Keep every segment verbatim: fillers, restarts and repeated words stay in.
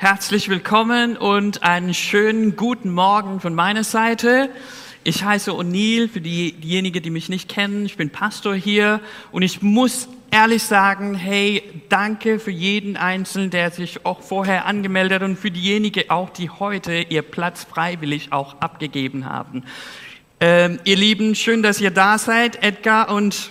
Herzlich willkommen und einen schönen guten Morgen von meiner Seite. Ich heiße O'Neill, für die, diejenigen, die mich nicht kennen. Ich bin Pastor hier und ich muss ehrlich sagen, hey, danke für jeden Einzelnen, der sich auch vorher angemeldet hat und für diejenigen auch, die heute ihr Platz freiwillig auch abgegeben haben. Ähm, ihr Lieben, schön, dass ihr da seid, Edgar und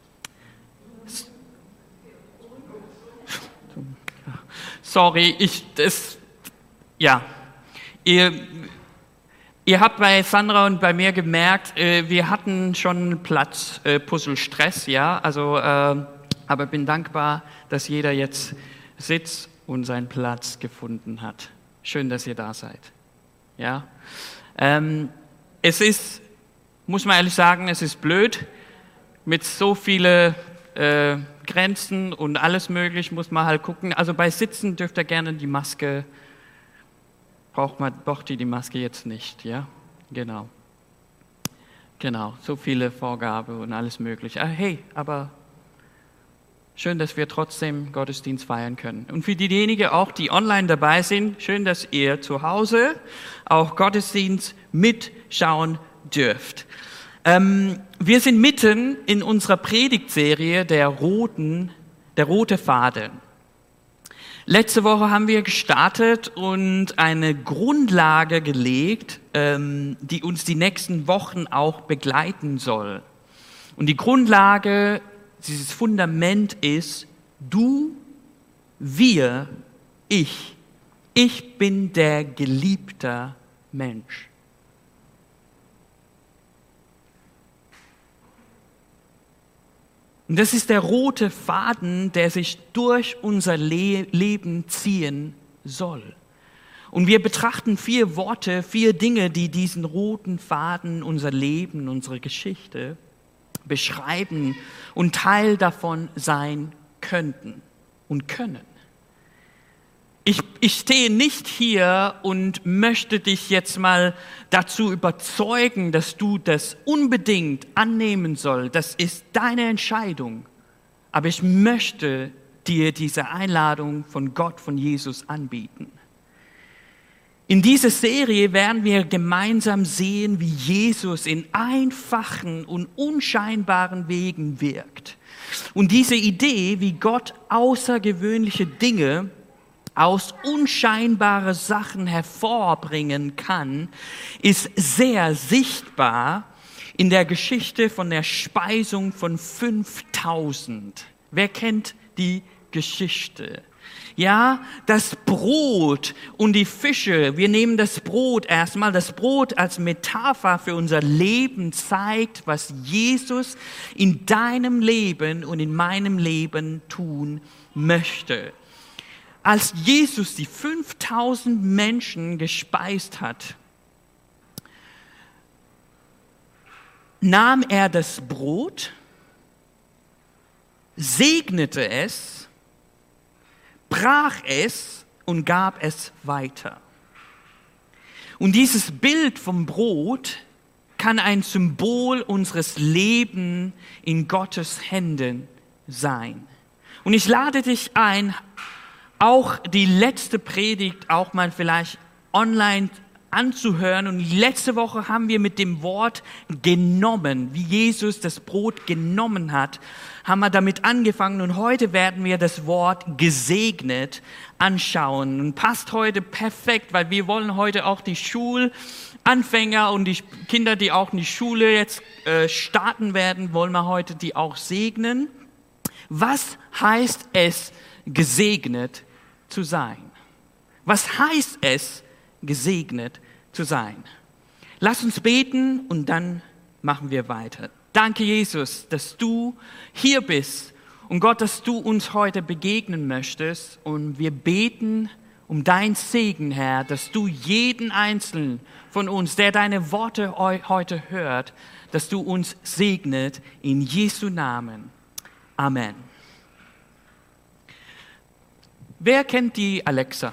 Sorry, ich, das, ja, ihr, ihr habt bei Sandra und bei mir gemerkt, äh, wir hatten schon Platz, äh, Puzzle-Stress, ja, also, äh, aber bin dankbar, dass jeder jetzt sitzt und seinen Platz gefunden hat. Schön, dass ihr da seid, ja. Ähm, es ist, muss man ehrlich sagen, es ist blöd, mit so vielen äh, Grenzen und alles möglich, muss man halt gucken. Also bei Sitzen dürft ihr gerne die Maske, braucht man, braucht ihr die Maske jetzt nicht, ja? Genau. Genau, so viele Vorgaben und alles mögliche. Ah, hey, aber schön, dass wir trotzdem Gottesdienst feiern können. Und für diejenigen auch, die online dabei sind, schön, dass ihr zu Hause auch Gottesdienst mitschauen dürft. Ähm, wir sind mitten in unserer Predigtserie der roten, der rote Faden. Letzte Woche haben wir gestartet und eine Grundlage gelegt, ähm, die uns die nächsten Wochen auch begleiten soll. Und die Grundlage, dieses Fundament ist: Du, wir, ich. Ich bin der geliebte Mensch. Und das ist der rote Faden, der sich durch unser Le- Leben ziehen soll. Und wir betrachten vier Worte, vier Dinge, die diesen roten Faden, unser Leben, unsere Geschichte beschreiben und Teil davon sein könnten und können. Ich, ich stehe nicht hier und möchte dich jetzt mal dazu überzeugen, dass du das unbedingt annehmen sollst. Das ist deine Entscheidung. Aber ich möchte dir diese Einladung von Gott, von Jesus anbieten. In dieser Serie werden wir gemeinsam sehen, wie Jesus in einfachen und unscheinbaren Wegen wirkt. Und diese Idee, wie Gott außergewöhnliche Dinge aus unscheinbaren Sachen hervorbringen kann, ist sehr sichtbar in der Geschichte von der Speisung von fünftausend. Wer kennt die Geschichte? Ja, das Brot und die Fische, wir nehmen das Brot erstmal, das Brot als Metapher für unser Leben zeigt, was Jesus in deinem Leben und in meinem Leben tun möchte. Als Jesus die fünftausend Menschen gespeist hat, nahm er das Brot, segnete es, brach es und gab es weiter. Und dieses Bild vom Brot kann ein Symbol unseres Lebens in Gottes Händen sein. Und ich lade dich ein, auch die letzte Predigt auch mal vielleicht online anzuhören. Und letzte Woche haben wir mit dem Wort genommen, wie Jesus das Brot genommen hat, haben wir damit angefangen. Und heute werden wir das Wort gesegnet anschauen. Und passt heute perfekt, weil wir wollen heute auch die Schulanfänger und die Kinder, die auch in die Schule jetzt äh, starten werden, wollen wir heute die auch segnen. Was heißt es, gesegnet zu sein? Was heißt es, gesegnet zu sein? Lass uns beten und dann machen wir weiter. Danke, Jesus, dass du hier bist und Gott, dass du uns heute begegnen möchtest. Und wir beten um dein Segen, Herr, dass du jeden Einzelnen von uns, der deine Worte heute hört, dass du uns segnet in Jesu Namen. Amen. Wer kennt die Alexa?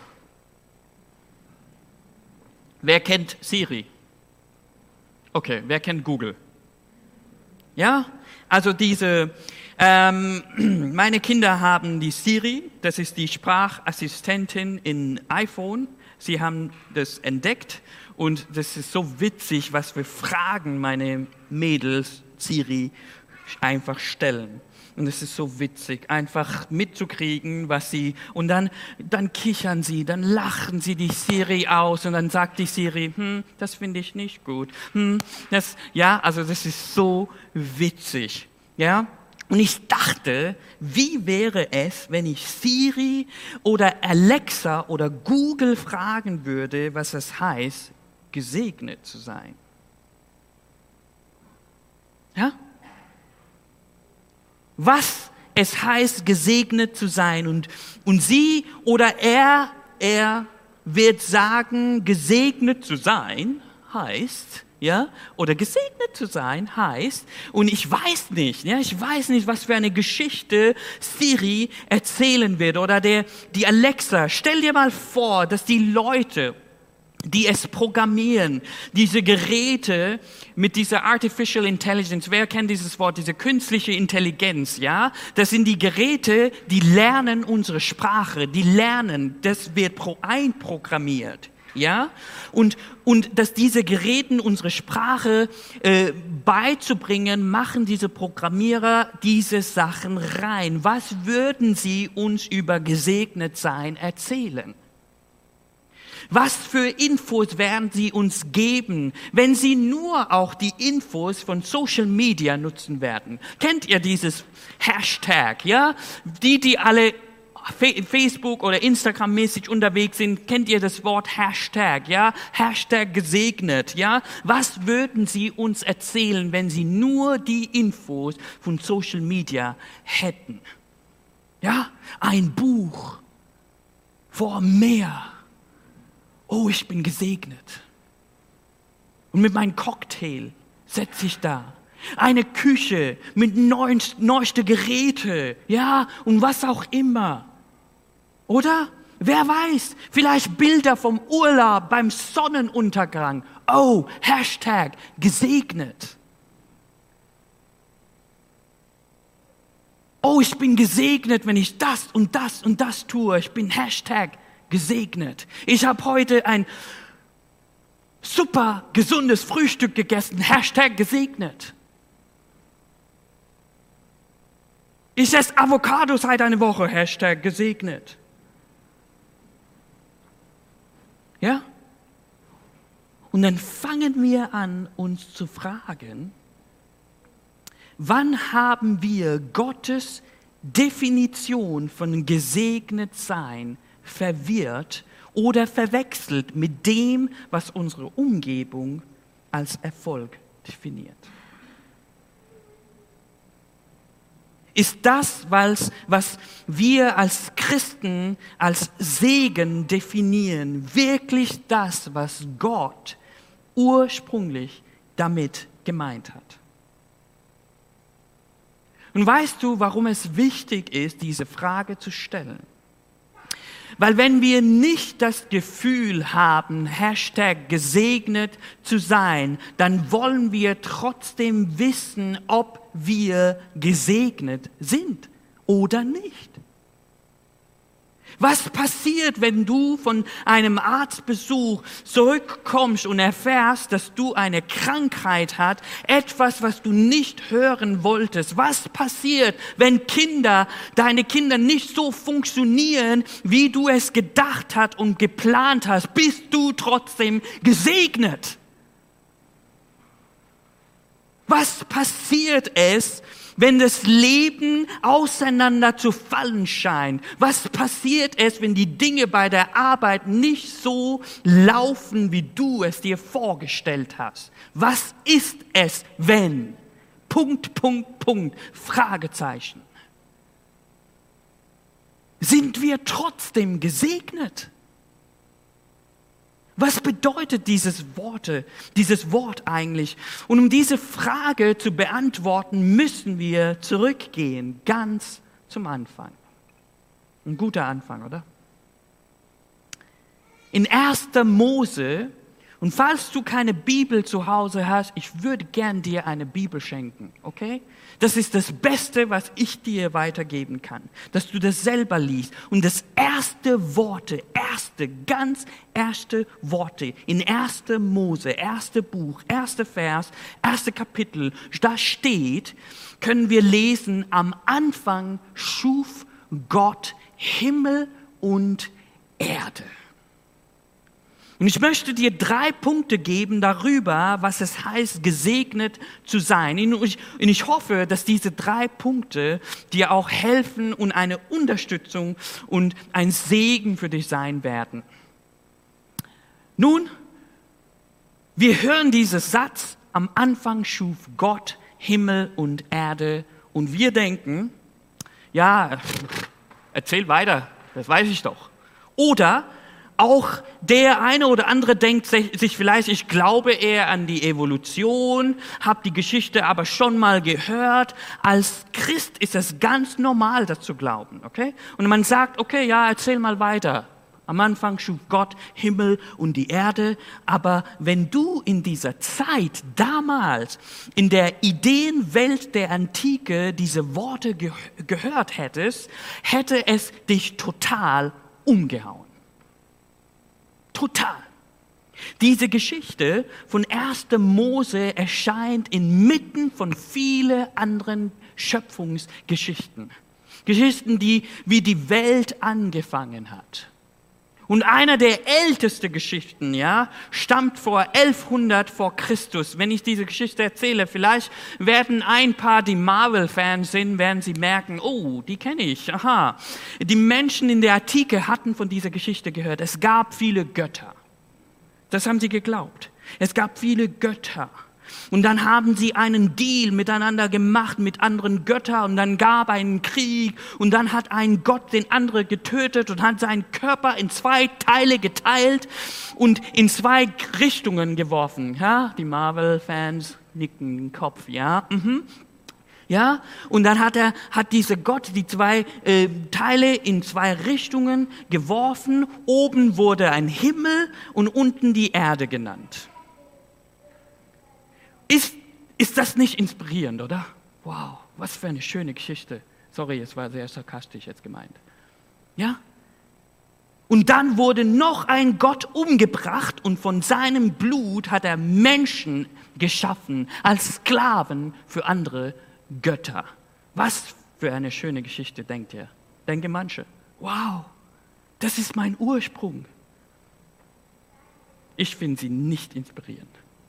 Wer kennt Siri? Okay, wer kennt Google? Ja, also diese, ähm, meine Kinder haben die Siri, das ist die Sprachassistentin in iPhone. Sie haben das entdeckt und das ist so witzig, was für Fragen meine Mädels Siri einfach stellen. Und es ist so witzig, einfach mitzukriegen, was sie, und dann, dann kichern sie, dann lachen sie die Siri aus und dann sagt die Siri, hm, das finde ich nicht gut. Hm, das, ja, also das ist so witzig, ja. Und ich dachte, wie wäre es, wenn ich Siri oder Alexa oder Google fragen würde, was es heißt, gesegnet zu sein? Ja? Was es heißt, gesegnet zu sein. Und, und sie oder er, er wird sagen, gesegnet zu sein heißt, ja, oder gesegnet zu sein heißt, und ich weiß nicht, ja, ich weiß nicht, was für eine Geschichte Siri erzählen wird oder der, die Alexa. Stell dir mal vor, dass die Leute, die es programmieren, diese Geräte mit dieser Artificial Intelligence, wer kennt dieses Wort, diese künstliche Intelligenz, ja? Das sind die Geräte, die lernen unsere Sprache, die lernen, das wird pro einprogrammiert, ja? Und, und dass diese Geräten unsere Sprache äh, beizubringen, machen diese Programmierer diese Sachen rein. Was würden sie uns über gesegnet sein erzählen? Was für Infos werden sie uns geben, wenn sie nur auch die Infos von Social Media nutzen werden? Kennt ihr dieses Hashtag, ja? Die, die alle Facebook oder Instagram-mäßig unterwegs sind, kennt ihr das Wort Hashtag, ja? Hashtag gesegnet, ja? Was würden sie uns erzählen, wenn sie nur die Infos von Social Media hätten? Ja? Ein Buch vor Meer. Oh, ich bin gesegnet. Und mit meinem Cocktail setze ich da. Eine Küche mit neuest, neueste Geräte, ja, und was auch immer. Oder? Wer weiß, vielleicht Bilder vom Urlaub beim Sonnenuntergang. Oh, Hashtag gesegnet. Oh, ich bin gesegnet, wenn ich das und das und das tue. Ich bin Hashtag gesegnet. Ich habe heute ein super gesundes Frühstück gegessen. Hashtag gesegnet. Ich esse Avocado seit einer Woche. Hashtag gesegnet. Ja? Und dann fangen wir an, uns zu fragen, wann haben wir Gottes Definition von gesegnet sein verwirrt oder verwechselt mit dem, was unsere Umgebung als Erfolg definiert? Ist das, was wir als Christen als Segen definieren, wirklich das, was Gott ursprünglich damit gemeint hat? Und weißt du, warum es wichtig ist, diese Frage zu stellen? Weil wenn wir nicht das Gefühl haben, Hashtag gesegnet zu sein, dann wollen wir trotzdem wissen, ob wir gesegnet sind oder nicht. Was passiert, wenn du von einem Arztbesuch zurückkommst und erfährst, dass du eine Krankheit hast, etwas, was du nicht hören wolltest? Was passiert, wenn Kinder, deine Kinder nicht so funktionieren, wie du es gedacht hast und geplant hast? Bist du trotzdem gesegnet? Was passiert es, wenn das Leben auseinander zu fallen scheint? Was passiert es, wenn die Dinge bei der Arbeit nicht so laufen, wie du es dir vorgestellt hast? Was ist es, wenn? Punkt, Punkt, Punkt, Fragezeichen. Sind wir trotzdem gesegnet? Was bedeutet dieses Worte, dieses Wort eigentlich? Und um diese Frage zu beantworten, müssen wir zurückgehen, ganz zum Anfang. Ein guter Anfang, oder? In erster Mose Und falls du keine Bibel zu Hause hast, ich würde gern dir eine Bibel schenken, okay? Das ist das Beste, was ich dir weitergeben kann, dass du das selber liest. Und das erste Worte, erste, ganz erste Worte in erste Mose, erste Buch, erste Vers, erste Kapitel, da steht, können wir lesen, am Anfang schuf Gott Himmel und Erde. Und ich möchte dir drei Punkte geben darüber, was es heißt, gesegnet zu sein. Und ich, und ich hoffe, dass diese drei Punkte dir auch helfen und eine Unterstützung und ein Segen für dich sein werden. Nun, wir hören diesen Satz, am Anfang schuf Gott Himmel und Erde. Und wir denken, ja, erzähl weiter, das weiß ich doch. Oder auch der eine oder andere denkt sich vielleicht, ich glaube eher an die Evolution, habe die Geschichte aber schon mal gehört. Als Christ ist es ganz normal, das zu glauben, okay? Und man sagt, okay, ja, erzähl mal weiter. Am Anfang schuf Gott Himmel und die Erde, aber wenn du in dieser Zeit damals in der Ideenwelt der Antike diese Worte ge- gehört hättest, hätte es dich total umgehauen. Total. Diese Geschichte von erster Mose erscheint inmitten von vielen anderen Schöpfungsgeschichten. Geschichten, die wie die Welt angefangen hat. Und einer der ältesten Geschichten, ja, stammt vor elfhundert vor Christus. Wenn ich diese Geschichte erzähle, vielleicht werden ein paar, die Marvel-Fans sind, werden sie merken, oh, die kenne ich, aha. Die Menschen in der Antike hatten von dieser Geschichte gehört. Es gab viele Götter. Das haben sie geglaubt. Es gab viele Götter. Und dann haben sie einen Deal miteinander gemacht mit anderen Göttern und dann gab einen Krieg und dann hat ein Gott den anderen getötet und hat seinen Körper in zwei Teile geteilt und in zwei Richtungen geworfen. Ja, die Marvel-Fans nicken den Kopf, ja. Mhm. Ja, und dann hat er, hat dieser Gott die zwei äh, Teile in zwei Richtungen geworfen. Oben wurde ein Himmel und unten die Erde genannt. Ist, ist das nicht inspirierend, oder? Wow, was für eine schöne Geschichte. Sorry, es war sehr sarkastisch jetzt gemeint. Ja? Und dann wurde noch ein Gott umgebracht und von seinem Blut hat er Menschen geschaffen als Sklaven für andere Götter. Was für eine schöne Geschichte, denkt ihr? Denken manche. Wow, das ist mein Ursprung. Ich finde sie nicht inspirierend.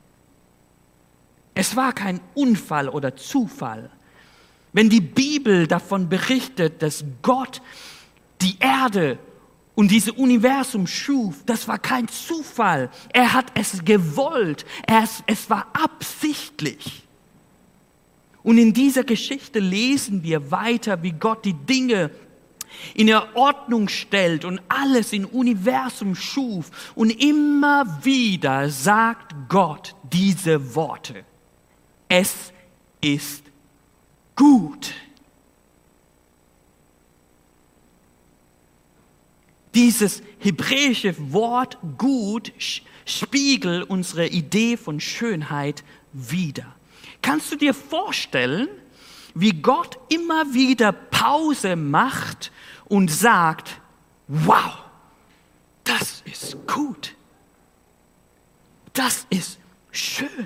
Es war kein Unfall oder Zufall. Wenn die Bibel davon berichtet, dass Gott die Erde und dieses Universum schuf, das war kein Zufall. Er hat es gewollt. Es, es war absichtlich. Und in dieser Geschichte lesen wir weiter, wie Gott die Dinge in der Ordnung stellt und alles im Universum schuf. Und immer wieder sagt Gott diese Worte. Es ist gut. Dieses hebräische Wort gut spiegelt unsere Idee von Schönheit wider. Kannst du dir vorstellen, wie Gott immer wieder Pause macht und sagt, wow, das ist gut. Das ist schön.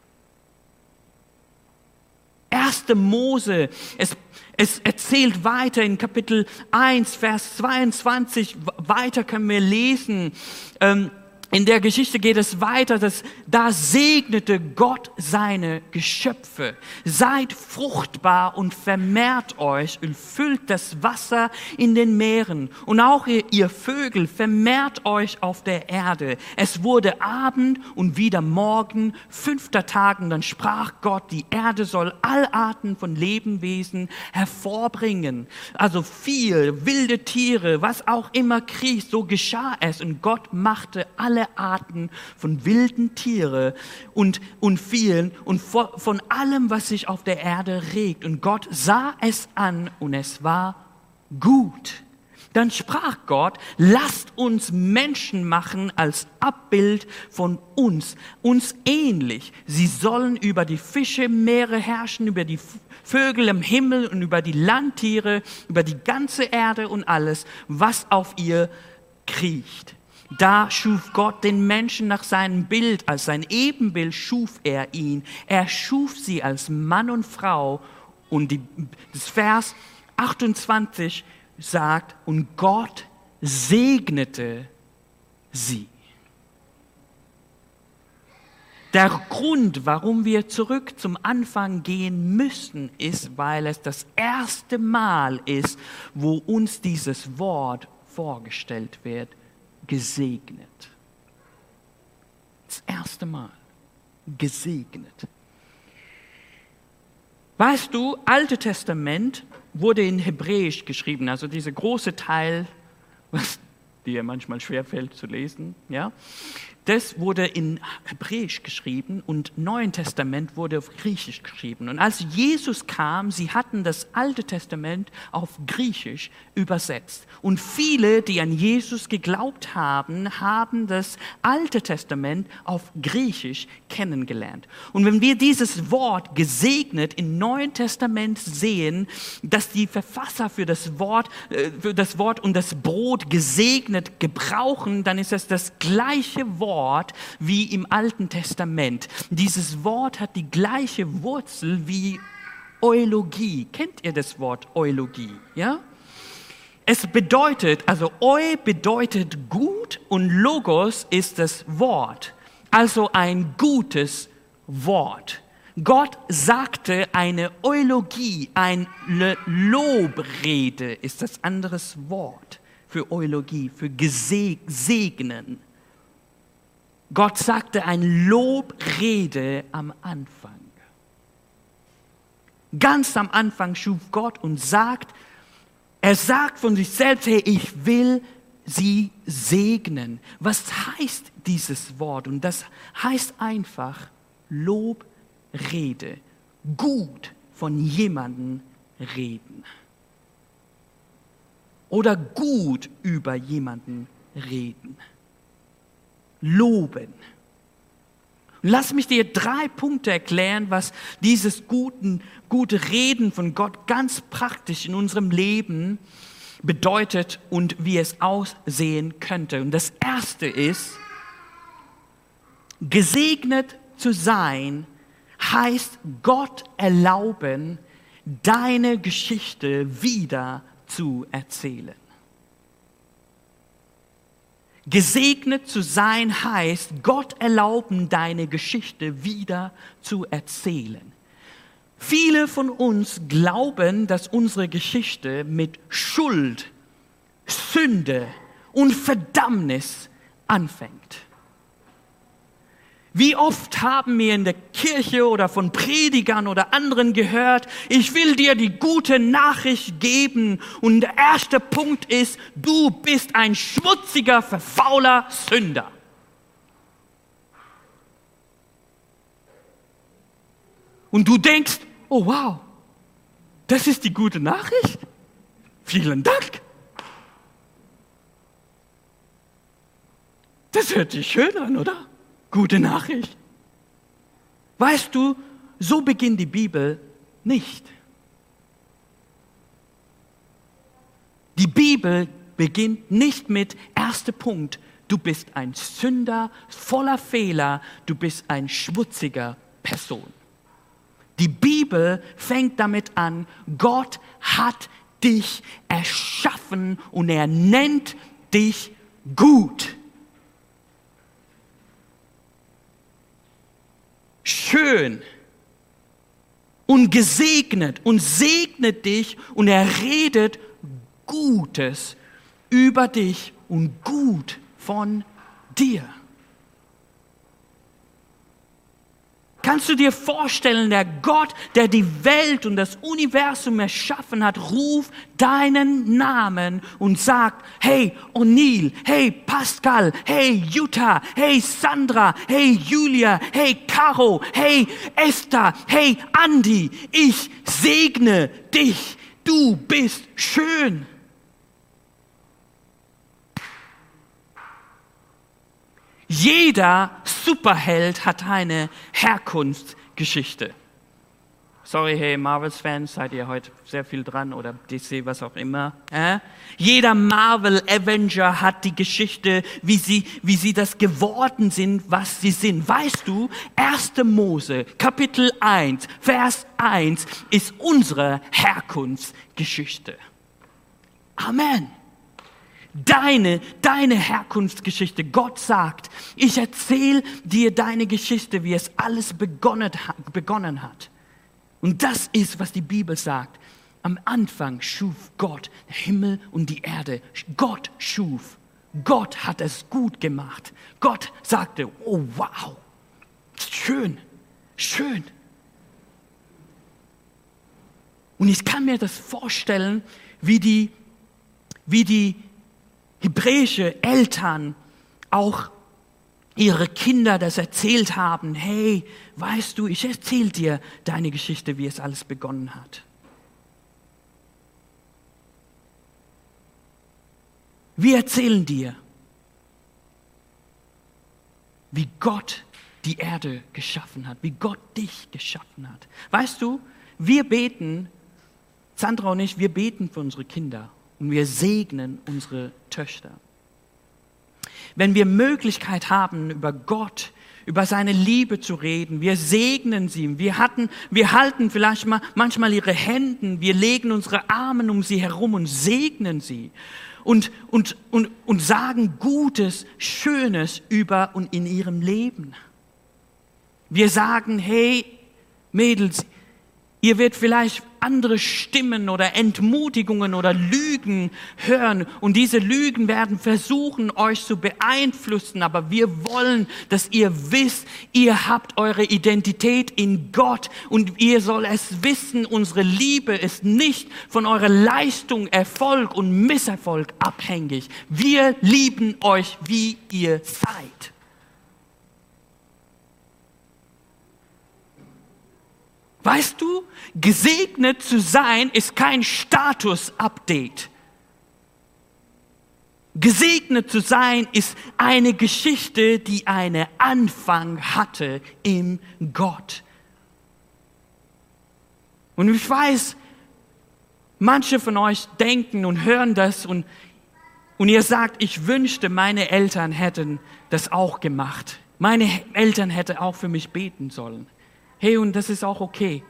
erster Mose, es, es erzählt weiter in Kapitel eins, Vers zweiundzwanzig, weiter können wir lesen, ähm, in der Geschichte geht es weiter, dass da segnete Gott seine Geschöpfe. Seid fruchtbar und vermehrt euch und füllt das Wasser in den Meeren. Und auch ihr, ihr Vögel, vermehrt euch auf der Erde. Es wurde Abend und wieder Morgen, fünfter Tag. Und dann sprach Gott, die Erde soll alle Arten von Lebewesen hervorbringen. Also viel, wilde Tiere, was auch immer kriecht, so geschah es. Und Gott machte alle Arten von wilden Tieren und, und vielen und von allem, was sich auf der Erde regt. Und Gott sah es an und es war gut. Dann sprach Gott, lasst uns Menschen machen als Abbild von uns, uns ähnlich. Sie sollen über die Fische im Meere herrschen, über die Vögel im Himmel und über die Landtiere, über die ganze Erde und alles, was auf ihr kriecht. Da schuf Gott den Menschen nach seinem Bild, als sein Ebenbild schuf er ihn. Er schuf sie als Mann und Frau. Und die, das Vers achtundzwanzig sagt, und Gott segnete sie. Der Grund, warum wir zurück zum Anfang gehen müssen, ist, weil es das erste Mal ist, wo uns dieses Wort vorgestellt wird, gesegnet. Das erste Mal, gesegnet. Weißt du, Alte Testament wurde in Hebräisch geschrieben, also dieser große Teil, was dir manchmal schwerfällt zu lesen, ja, das wurde in Hebräisch geschrieben und Neuen Testament wurde auf Griechisch geschrieben. Und als Jesus kam, sie hatten das Alte Testament auf Griechisch übersetzt. Und viele, die an Jesus geglaubt haben, haben das Alte Testament auf Griechisch kennengelernt. Und wenn wir dieses Wort gesegnet im Neuen Testament sehen, dass die Verfasser für das Wort, für das Wort und das Brot gesegnet gebrauchen, dann ist es das gleiche Wort wie im Alten Testament. Dieses Wort hat die gleiche Wurzel wie Eulogie. Kennt ihr das Wort Eulogie? Ja? Es bedeutet, also Eu bedeutet gut und Logos ist das Wort, also ein gutes Wort. Gott sagte eine Eulogie, eine Lobrede ist das andere Wort für Eulogie, für gesegnen. Gott sagte eine Lobrede am Anfang. Ganz am Anfang schuf Gott und sagt, er sagt von sich selbst, hey, ich will sie segnen. Was heißt dieses Wort? Und das heißt einfach Lobrede. Gut von jemandem reden. Oder gut über jemanden reden. Loben. Lass mich dir drei Punkte erklären, was dieses guten, gute Reden von Gott ganz praktisch in unserem Leben bedeutet und wie es aussehen könnte. Und das erste ist, gesegnet zu sein, heißt Gott erlauben, deine Geschichte wieder zu erzählen. Gesegnet zu sein heißt, Gott erlauben, deine Geschichte wieder zu erzählen. Viele von uns glauben, dass unsere Geschichte mit Schuld, Sünde und Verdammnis anfängt. Wie oft haben wir in der Kirche oder von Predigern oder anderen gehört, ich will dir die gute Nachricht geben und der erste Punkt ist, du bist ein schmutziger, verfauler Sünder. Und du denkst, oh wow, das ist die gute Nachricht? Vielen Dank. Das hört sich schön an, oder? Gute Nachricht. Weißt du, so beginnt die Bibel nicht. Die Bibel beginnt nicht mit erster Punkt, du bist ein Sünder, voller Fehler, du bist ein schmutziger Person. Die Bibel fängt damit an, Gott hat dich erschaffen und er nennt dich gut. Schön und gesegnet und segnet dich und er redet Gutes über dich und gut von dir. Kannst du dir vorstellen, der Gott, der die Welt und das Universum erschaffen hat, ruft deinen Namen und sagt, hey O'Neill, hey Pascal, hey Jutta, hey Sandra, hey Julia, hey Caro, hey Esther, hey Andi, ich segne dich, du bist schön. Jeder Superheld hat eine Herkunftsgeschichte. Sorry, hey Marvels-Fans, seid ihr heute sehr viel dran oder D C, was auch immer. Äh? Jeder Marvel-Avenger hat die Geschichte, wie sie, wie sie das geworden sind, was sie sind. Weißt du, erste Mose, Kapitel eins, Vers eins ist unsere Herkunftsgeschichte. Amen. Deine, deine Herkunftsgeschichte. Gott sagt, ich erzähle dir deine Geschichte, wie es alles begonnen, begonnen hat. Und das ist, was die Bibel sagt. Am Anfang schuf Gott Himmel und die Erde. Gott schuf. Gott hat es gut gemacht. Gott sagte, oh wow, schön, schön. Und ich kann mir das vorstellen, wie die, wie die hebräische Eltern auch ihre Kinder das erzählt haben. Hey, weißt du, ich erzähle dir deine Geschichte, wie es alles begonnen hat. Wir erzählen dir, wie Gott die Erde geschaffen hat, wie Gott dich geschaffen hat. Weißt du, wir beten, Sandra und ich, wir beten für unsere Kinder. Und wir segnen unsere Töchter. Wenn wir Möglichkeit haben, über Gott, über seine Liebe zu reden, wir segnen sie. Wir, hatten, wir halten vielleicht mal, manchmal ihre Hände, wir legen unsere Arme um sie herum und segnen sie. Und, und, und, und sagen Gutes, Schönes über und in ihrem Leben. Wir sagen, hey Mädels, ihr werdet vielleicht andere Stimmen oder Entmutigungen oder Lügen hören. Und diese Lügen werden versuchen, euch zu beeinflussen. Aber wir wollen, dass ihr wisst, ihr habt eure Identität in Gott. Und ihr sollt es wissen, unsere Liebe ist nicht von eurer Leistung, Erfolg und Misserfolg abhängig. Wir lieben euch, wie ihr seid. Weißt du, gesegnet zu sein ist kein Status-Update. Gesegnet zu sein ist eine Geschichte, die einen Anfang hatte im Gott. Und ich weiß, manche von euch denken und hören das und, und ihr sagt, ich wünschte, meine Eltern hätten das auch gemacht. Meine Eltern hätten auch für mich beten sollen. Hey, und das ist auch okay.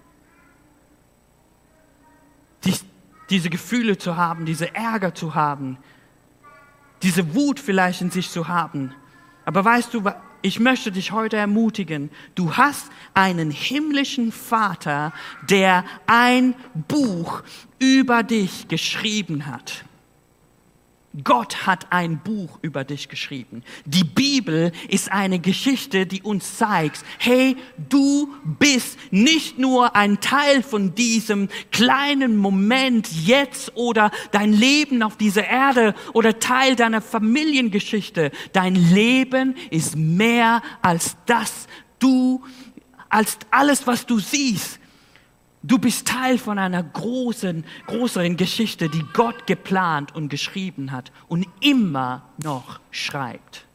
Dies, diese Gefühle zu haben, diese Ärger zu haben, diese Wut vielleicht in sich zu haben. Aber weißt du, ich möchte dich heute ermutigen, du hast einen himmlischen Vater, der ein Buch über dich geschrieben hat. Gott hat ein Buch über dich geschrieben. Die Bibel ist eine Geschichte, die uns zeigt, hey, du bist nicht nur ein Teil von diesem kleinen Moment jetzt oder dein Leben auf dieser Erde oder Teil deiner Familiengeschichte. Dein Leben ist mehr als das, du, als alles, was du siehst. Du bist Teil von einer großen, größeren Geschichte, die Gott geplant und geschrieben hat und immer noch schreibt.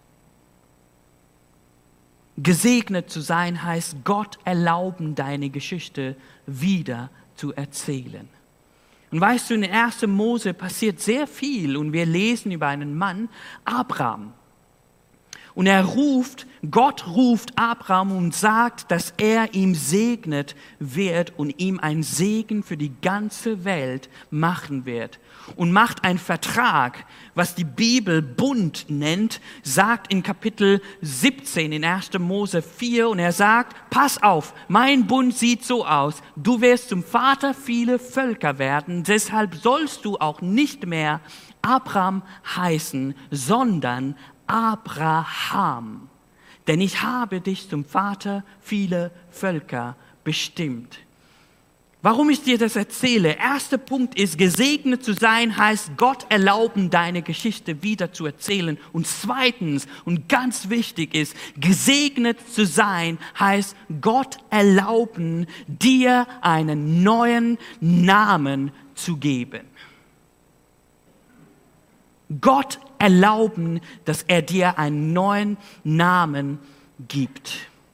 Gesegnet zu sein heißt, Gott erlauben, deine Geschichte wieder zu erzählen. Und weißt du, in ersten Mose passiert sehr viel und wir lesen über einen Mann, Abraham. Und er ruft, Gott ruft Abraham und sagt, dass er ihm segnet wird und ihm ein Segen für die ganze Welt machen wird. Und macht einen Vertrag, was die Bibel Bund nennt, sagt in Kapitel siebzehn in ersten Mose vier. Und er sagt, pass auf, mein Bund sieht so aus, du wirst zum Vater vieler Völker werden, deshalb sollst du auch nicht mehr Abraham heißen, sondern Abraham, denn ich habe dich zum Vater vieler Völker bestimmt. Warum ich dir das erzähle? Erster Punkt ist, gesegnet zu sein heißt, Gott erlauben, deine Geschichte wieder zu erzählen. Und zweitens, und ganz wichtig ist, gesegnet zu sein heißt, Gott erlauben, dir einen neuen Namen zu geben. Gott erlauben, dass er dir einen neuen Namen gibt.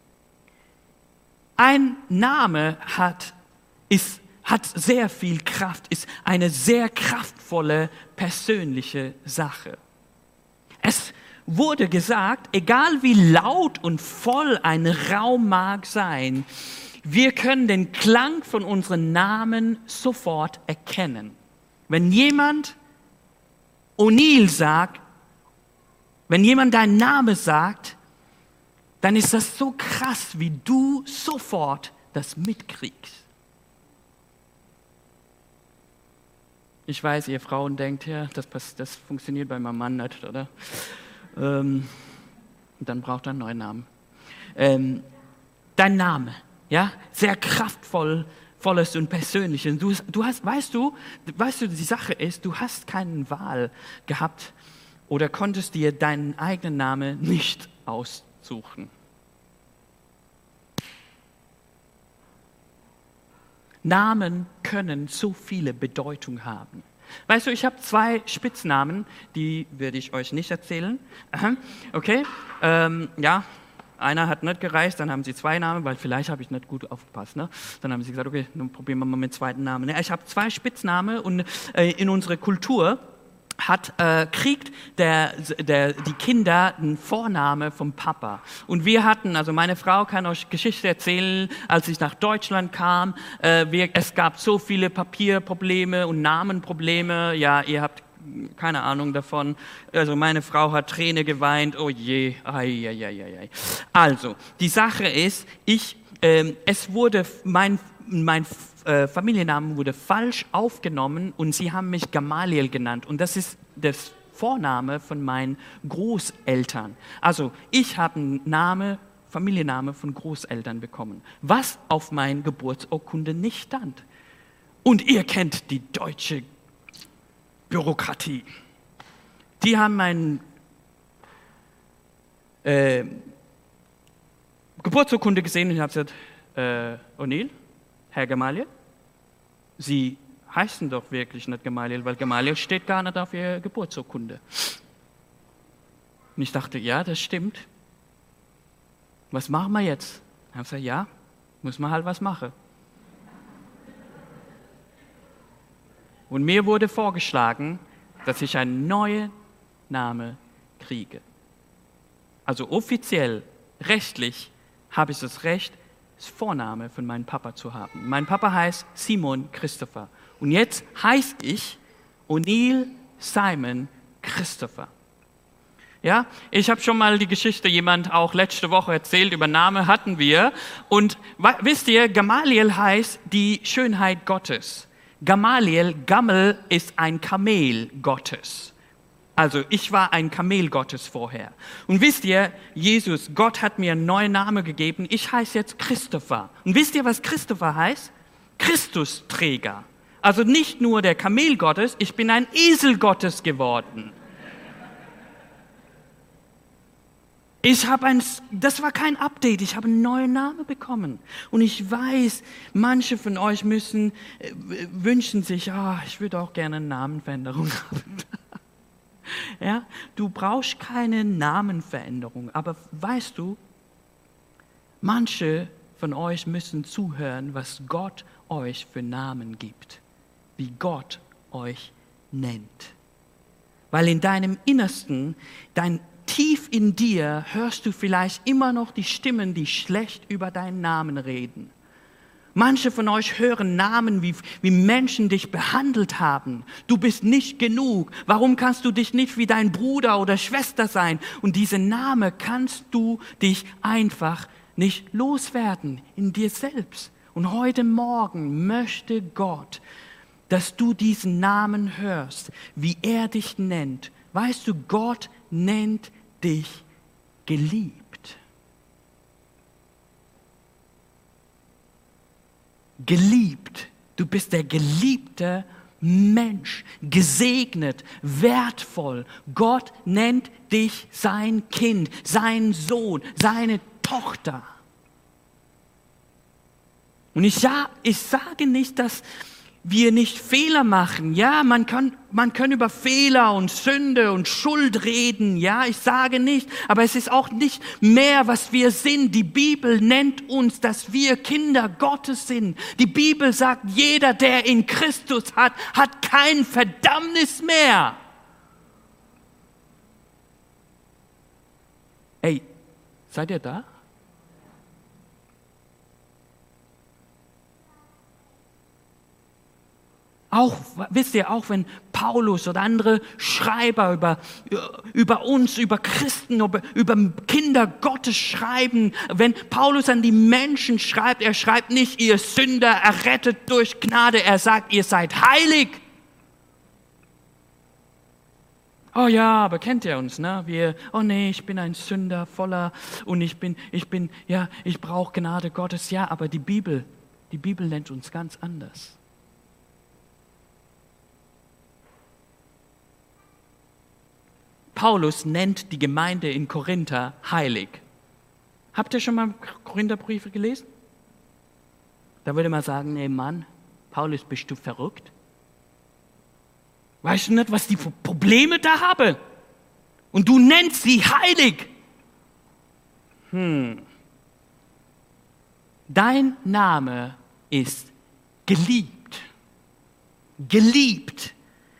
Ein Name hat, ist, hat sehr viel Kraft, ist eine sehr kraftvolle persönliche Sache. Es wurde gesagt, egal wie laut und voll ein Raum mag sein, wir können den Klang von unseren Namen sofort erkennen. Wenn jemand O'Neill sagt, wenn jemand deinen Namen sagt, dann ist das so krass, wie du sofort das mitkriegst. Ich weiß, ihr Frauen denkt, ja, das, das funktioniert bei meinem Mann nicht, oder? Ähm, dann braucht er einen neuen Namen. Ähm, dein Name, ja, sehr kraftvoll, volles und persönliches. Du, du hast, weißt du, weißt du, die Sache ist, du hast keine Wahl gehabt oder konntest dir deinen eigenen Namen nicht aussuchen. Namen können so viele Bedeutungen haben. Weißt du, ich habe zwei Spitznamen, die werde ich euch nicht erzählen. Aha, okay, ähm, ja. Einer hat nicht gereicht, dann haben sie zwei Namen, weil vielleicht habe ich nicht gut aufgepasst. Ne? Dann haben sie gesagt, okay, dann probieren wir mal mit dem zweiten Namen. Ich habe zwei Spitznamen und äh, in unserer Kultur hat, äh, kriegt der, der, die Kinder einen Vorname vom Papa. Und wir hatten, also meine Frau kann euch Geschichte erzählen, als ich nach Deutschland kam, äh, wir, es gab so viele Papierprobleme und Namenprobleme. Ja, ihr habt keine Ahnung davon. Also meine Frau hat Träne geweint. Oh je, ai, ai, ai, ai. Also, die Sache ist, ich, ähm, es wurde, mein, mein äh, Familienname wurde falsch aufgenommen und sie haben mich Gamaliel genannt. Und das ist das Vorname von meinen Großeltern. Also, ich habe einen Namen, Familienname von Großeltern bekommen, was auf meiner Geburtsurkunde nicht stand. Und ihr kennt die deutsche Bürokratie. Die haben meinen äh, Geburtsurkunde gesehen und ich habe gesagt, äh, O'Neill, Herr Gamaliel, Sie heißen doch wirklich nicht Gamaliel, weil Gamaliel steht gar nicht auf Ihrer Geburtsurkunde. Und ich dachte, ja, das stimmt. Was machen wir jetzt? Ich habe gesagt, ja, muss man halt was machen. Und mir wurde vorgeschlagen, dass ich einen neuen Namen kriege. Also offiziell, rechtlich, habe ich das Recht, das Vorname von meinem Papa zu haben. Mein Papa heißt Simon Christopher. Und jetzt heiße ich O'Neill Simon Christopher. Ja, ich habe schon mal die Geschichte, jemand auch letzte Woche erzählt, über Name hatten wir. Und wisst ihr, Gamaliel heißt die Schönheit Gottes. Gamaliel, Gammel ist ein Kamel Gottes. Also ich war ein Kamel Gottes vorher. Und wisst ihr, Jesus, Gott hat mir einen neuen Namen gegeben. Ich heiße jetzt Christopher. Und wisst ihr, was Christopher heißt? Christusträger. Also nicht nur der Kamel Gottes, ich bin ein Esel Gottes geworden. Ich habe ein, das war kein Update, ich habe einen neuen Namen bekommen. Und ich weiß, manche von euch müssen, äh, wünschen sich, oh, ich würde auch gerne eine Namenveränderung haben. Ja, du brauchst keine Namenveränderung, aber weißt du, manche von euch müssen zuhören, was Gott euch für Namen gibt, wie Gott euch nennt. Weil in deinem Innersten, dein tief in dir hörst du vielleicht immer noch die Stimmen, die schlecht über deinen Namen reden. Manche von euch hören Namen, wie, wie Menschen dich behandelt haben. Du bist nicht genug. Warum kannst du dich nicht wie dein Bruder oder Schwester sein? Und diese Namen kannst du dich einfach nicht loswerden in dir selbst. Und heute Morgen möchte Gott, dass du diesen Namen hörst, wie er dich nennt. Weißt du, Gott nennt dich geliebt. Geliebt. Du bist der geliebte Mensch, gesegnet, wertvoll. Gott nennt dich sein Kind, sein Sohn, seine Tochter. Und ich, ja, ich sage nicht, dass wir nicht Fehler machen. Ja, man kann, man kann über Fehler und Sünde und Schuld reden. Ja, ich sage nicht, aber es ist auch nicht mehr, was wir sind. Die Bibel nennt uns, dass wir Kinder Gottes sind. Die Bibel sagt, jeder, der in Christus hat, hat kein Verdammnis mehr. Ey, seid ihr da? Auch, wisst ihr, auch wenn Paulus oder andere Schreiber über, über uns, über Christen, über, über Kinder Gottes schreiben, wenn Paulus an die Menschen schreibt, er schreibt nicht, ihr Sünder, errettet durch Gnade, er sagt, ihr seid heilig. Oh ja, aber kennt ihr uns, ne? Wir, oh nee, ich bin ein Sünder voller und ich bin, ich bin, ja, ich brauche Gnade Gottes. Ja, aber die Bibel, die Bibel nennt uns ganz anders. Paulus nennt die Gemeinde in Korinther heilig. Habt ihr schon mal Korintherbriefe gelesen? Da würde man sagen, nee Mann, Paulus, bist du verrückt? Weißt du nicht, was die für Probleme da haben? Und du nennst sie heilig. Hm. Dein Name ist geliebt. Geliebt.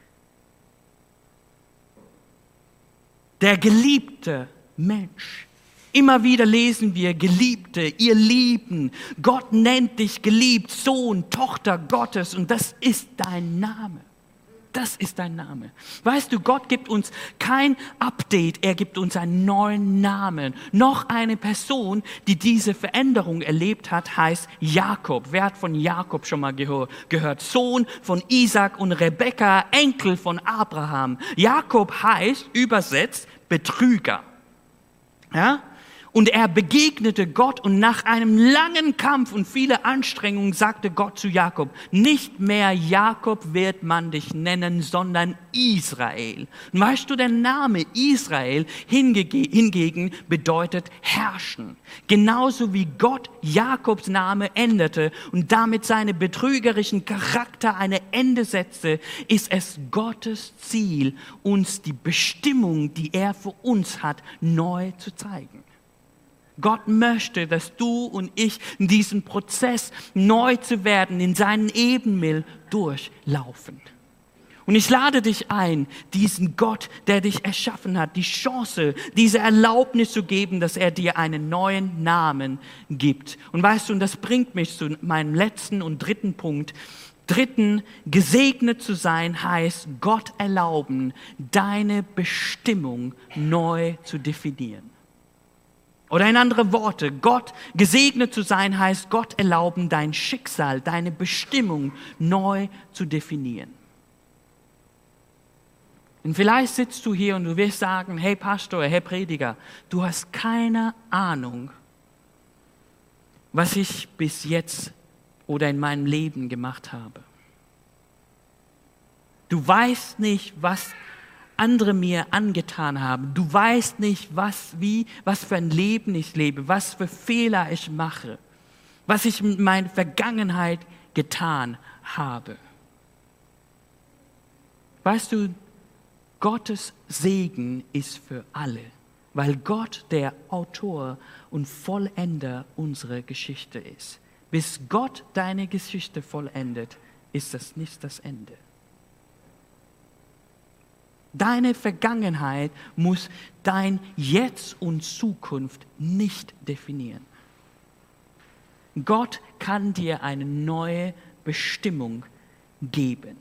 Der geliebte Mensch. Immer wieder lesen wir, Geliebte, ihr Lieben. Gott nennt dich geliebt, Sohn, Tochter Gottes. Und das ist dein Name. Das ist dein Name. Weißt du, Gott gibt uns kein Update, er gibt uns einen neuen Namen. Noch eine Person, die diese Veränderung erlebt hat, heißt Jakob. Wer hat von Jakob schon mal gehör- gehört? Sohn von Isaac und Rebekka, Enkel von Abraham. Jakob heißt übersetzt Betrüger. Ja? Und er begegnete Gott und nach einem langen Kampf und viele Anstrengungen sagte Gott zu Jakob, nicht mehr Jakob wird man dich nennen, sondern Israel. Und weißt du, der Name Israel hingege- hingegen bedeutet herrschen. Genauso wie Gott Jakobs Name änderte und damit seine betrügerischen Charakter ein Ende setzte, ist es Gottes Ziel, uns die Bestimmung, die er für uns hat, neu zu zeigen. Gott möchte, dass du und ich in diesem Prozess neu zu werden, in seinen Ebenbild durchlaufen. Und ich lade dich ein, diesen Gott, der dich erschaffen hat, die Chance, diese Erlaubnis zu geben, dass er dir einen neuen Namen gibt. Und weißt du, und das bringt mich zu meinem letzten und dritten Punkt. Dritten, gesegnet zu sein heißt, Gott erlauben, deine Bestimmung neu zu definieren. Oder in andere Worte, Gott gesegnet zu sein heißt, Gott erlauben, dein Schicksal, deine Bestimmung neu zu definieren. Und vielleicht sitzt du hier und du wirst sagen, hey Pastor, hey Prediger, du hast keine Ahnung, was ich bis jetzt oder in meinem Leben gemacht habe. Du weißt nicht, was andere mir angetan haben. Du weißt nicht, was, wie, was für ein Leben ich lebe, was für Fehler ich mache, was ich mit meiner Vergangenheit getan habe. Weißt du, Gottes Segen ist für alle, weil Gott der Autor und Vollender unserer Geschichte ist. Bis Gott deine Geschichte vollendet, ist das nicht das Ende. Deine Vergangenheit muss dein Jetzt und Zukunft nicht definieren. Gott kann dir eine neue Bestimmung geben.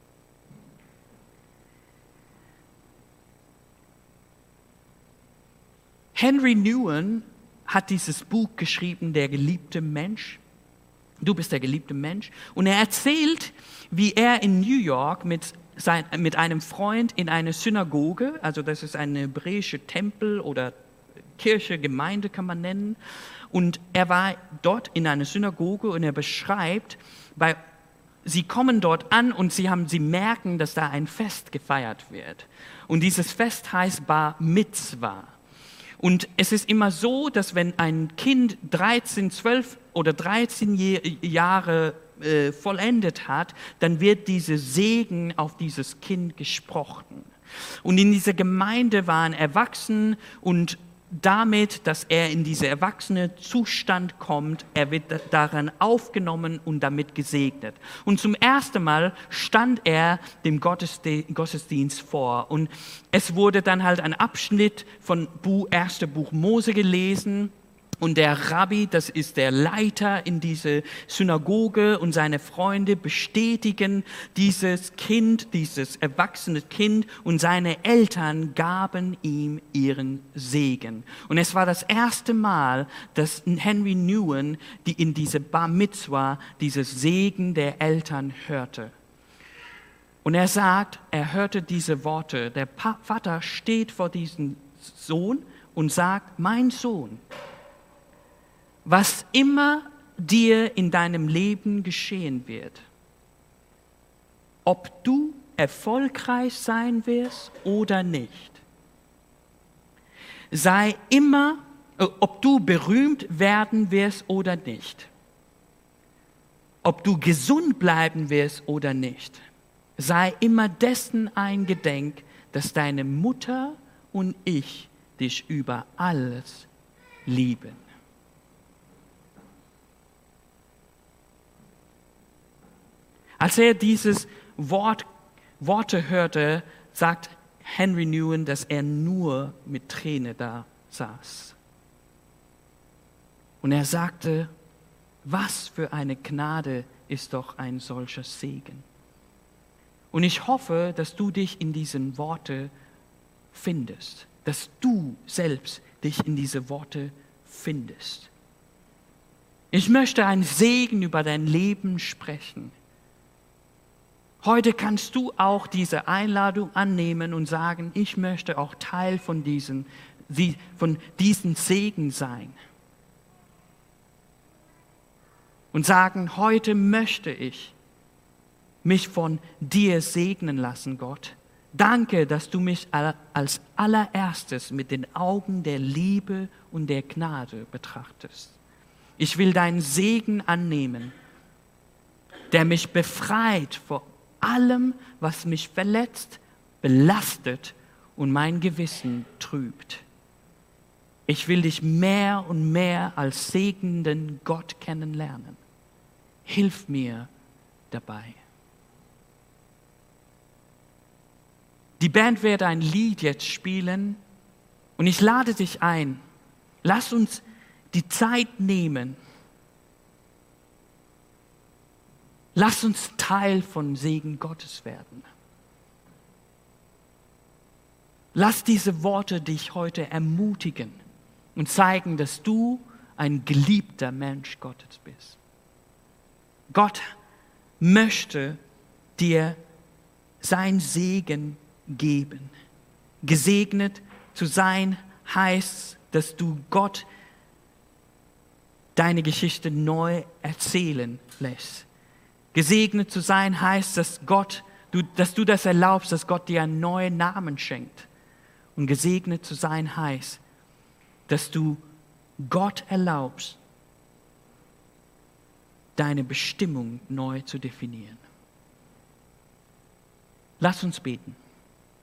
Henry Nouwen hat dieses Buch geschrieben, Der geliebte Mensch. Du bist der geliebte Mensch. Und er erzählt, wie er in New York mit Sein, mit einem Freund in eine Synagoge, also das ist eine hebräische Tempel oder Kirche, Gemeinde kann man nennen. Und er war dort in einer Synagoge und er beschreibt, bei, sie kommen dort an und sie, haben, sie merken, dass da ein Fest gefeiert wird. Und dieses Fest heißt Bar Mitzvah. Und es ist immer so, dass wenn ein Kind dreizehn, zwölf oder dreizehn Jahre äh, vollendet hat, dann wird dieser Segen auf dieses Kind gesprochen. Und in dieser Gemeinde waren Erwachsene und damit, dass er in diesen erwachsenen Zustand kommt, er wird daran aufgenommen und damit gesegnet. Und zum ersten Mal stand er dem Gottesdienst vor. Und es wurde dann halt ein Abschnitt von ersten Buch Mose gelesen. Und der Rabbi, das ist der Leiter in dieser Synagoge, und seine Freunde bestätigen dieses Kind, dieses erwachsene Kind, und seine Eltern gaben ihm ihren Segen. Und es war das erste Mal, dass Henry Nouwen die in diese Bar Mitzwa dieses Segen der Eltern hörte. Und er sagt, er hörte diese Worte. Der Vater steht vor diesem Sohn und sagt: Mein Sohn, was immer dir in deinem Leben geschehen wird, ob du erfolgreich sein wirst oder nicht, sei immer, ob du berühmt werden wirst oder nicht, ob du gesund bleiben wirst oder nicht, sei immer dessen eingedenk, dass deine Mutter und ich dich über alles lieben. Als er dieses Wort, Worte hörte, sagt Henry Nouwen, dass er nur mit Tränen da saß. Und er sagte: Was für eine Gnade ist doch ein solcher Segen. Und ich hoffe, dass du dich in diesen Worten findest, dass du selbst dich in diese Worte findest. Ich möchte einen Segen über dein Leben sprechen. Heute kannst du auch diese Einladung annehmen und sagen: Ich möchte auch Teil von diesem, von diesem Segen sein. Und sagen: Heute möchte ich mich von dir segnen lassen, Gott. Danke, dass du mich als allererstes mit den Augen der Liebe und der Gnade betrachtest. Ich will deinen Segen annehmen, der mich befreit vor allem, was mich verletzt, belastet und mein Gewissen trübt. Ich will dich mehr und mehr als segnenden Gott kennenlernen. Hilf mir dabei. Die Band wird ein Lied jetzt spielen und ich lade dich ein. Lass uns die Zeit nehmen. Lass uns Teil von Segen Gottes werden. Lass diese Worte dich heute ermutigen und zeigen, dass du ein geliebter Mensch Gottes bist. Gott möchte dir sein Segen geben. Gesegnet zu sein heißt, dass du Gott deine Geschichte neu erzählen lässt. Gesegnet zu sein heißt, dass Gott, du, dass du das erlaubst, dass Gott dir einen neuen Namen schenkt. Und gesegnet zu sein heißt, dass du Gott erlaubst, deine Bestimmung neu zu definieren. Lass uns beten.